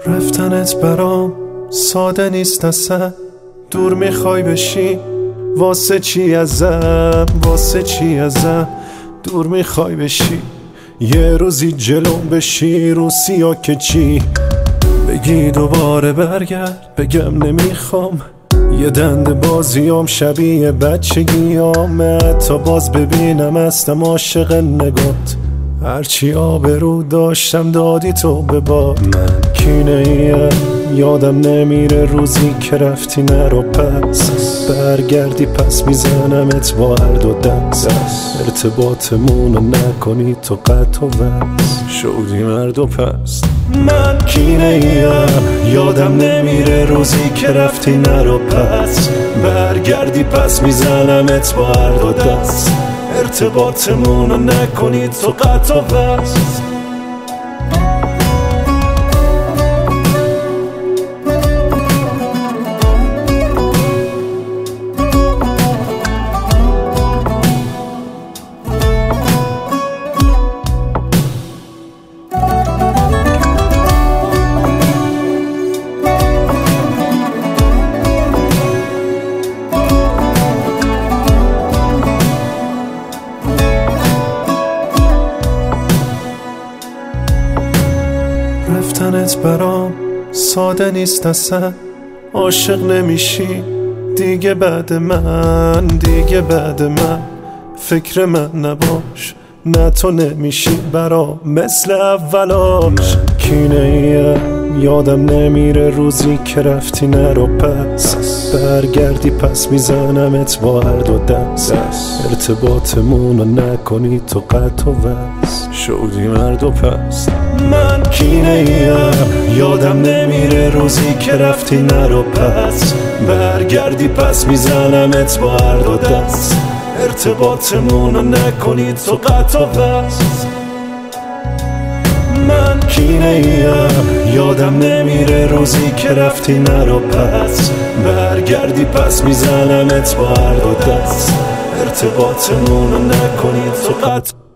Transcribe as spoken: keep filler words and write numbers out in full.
رفتنت برام ساده نیست اصلا، دور میخوای بشی واسه چی ازم، واسه چی ازم دور میخوای بشی. یه روزی جلوم بشی رو سیا که چی بگی دوباره برگرد، بگم نمیخوام. یه دند بازیام شبیه بچگیام، تا باز ببینم هستم عاشق نگات. هرچی آبرو داشتم دادی تو به باد. من کینه ایم یادم نمیره روزی که رفتی نرو پس، برگردی پس میزنمت با هر دو دست. ارتباطمونو نکنی تو قطع و وصل، شدی مرد و پس. من کینه ایم یادم نمیره روزی که رفتی نرو پس، برگردی پس میزنمت با هر دو دست. ارتباطمونو نکنی تو قطع و وصل. رفتنت برام ساده نیست اصلا، عاشق نمیشی دیگه بعد من، دیگه بعد من فکر من نباش. نه تو نمیشی برام مثل اولاش. کینه ایم یادم نمیره روزی که رفتی نرو پس، برگردی پس میزنمت با هر دو دست. ارتباطمونو نکنی تو قطع و وصل، شدی مرد و پس. من کینه ایم یادم نمیره روزی که رفتی نرو پس، برگردی پس میزنمت با هر دو دست. ارتباطمونو نکنی تو قطع و وصل. من کینه ایم یادم نمیره روزی که رفتی نرو پس، برگردی پس میزنمت با هر دو دست. ارتباطمونو نکنی تو قطع